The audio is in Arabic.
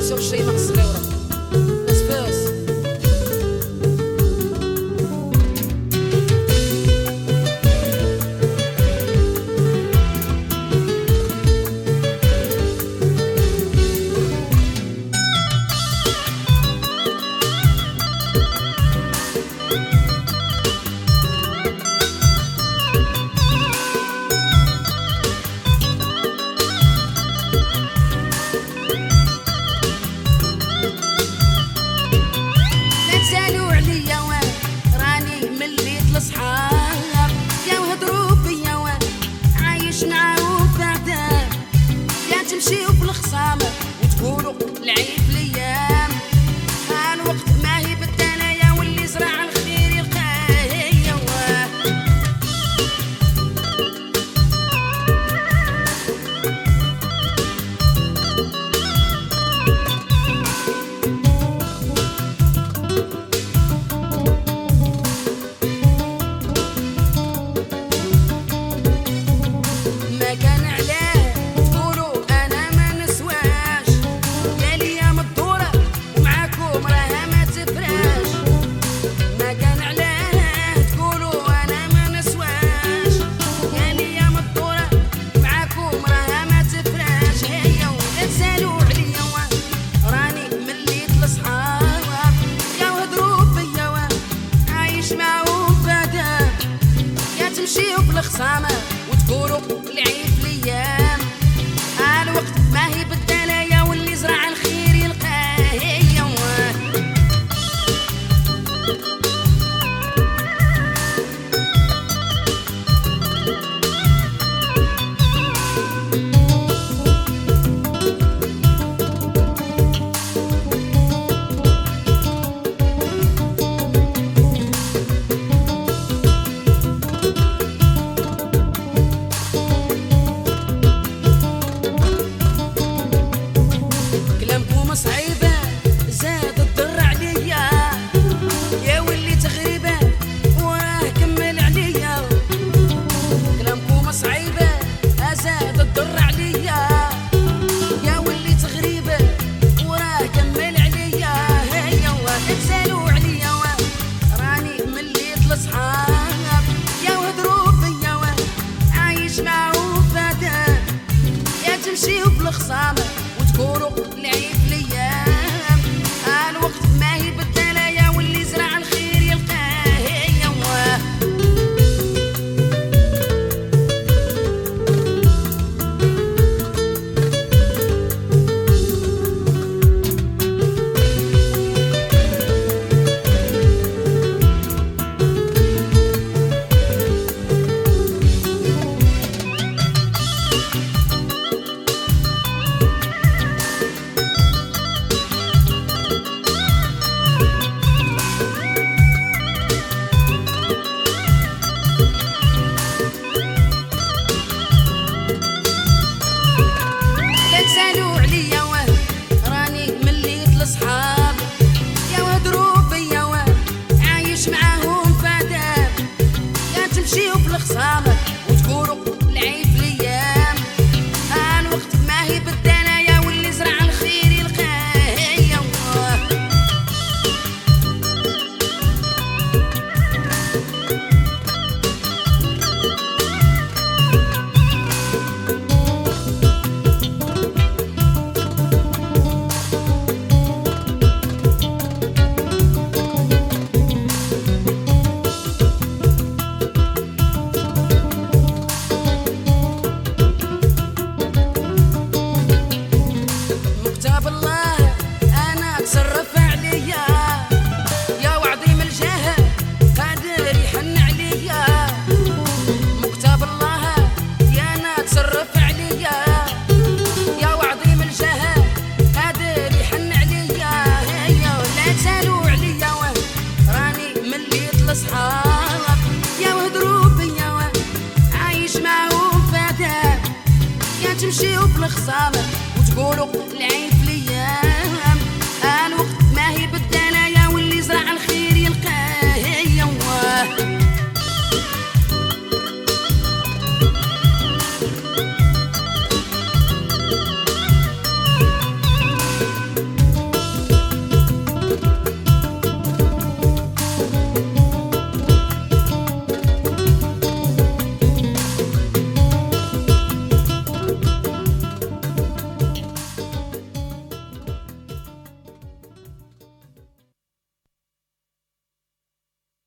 نساو الشيماء الصغيرة ناس فاس. الصحاب يا وهضروا بيا وعايش معاهم بعدها، يا تمشيو بالخصام وتقولوا العيب ليام. الوقت ما هي بالدنايا واللي زرع الخير يلقاه هي تمشيو بالخصامة وتقولوا العيب ليام. الوقت ما هي بالدلايا واللي زرع الخير يلقاه هي صعيبة زاد الضر عليا، يا واللي تغريبة وراه كمل عليا. كلامكم صعيبة زاد الضر عليا، يا واللي تغريبة وراه كمل عليا. هيا تسالوا عليا راني مليت لصحاب، يا وهضروا بيا عايش معاهم بعدها، يا تمشيو بالخصامة وتقولوا العيب ليام. الوقت ما هي بالدلايا واللي زرع الخير يلقاه هي وتقولوا العيب ليام. الوقت ما هي بالدنايا واللي زرع الخير يلقاه هي صحاب، يا وهضروا بيا عايش معاهم بعدها، يا تمشيو بالخصامة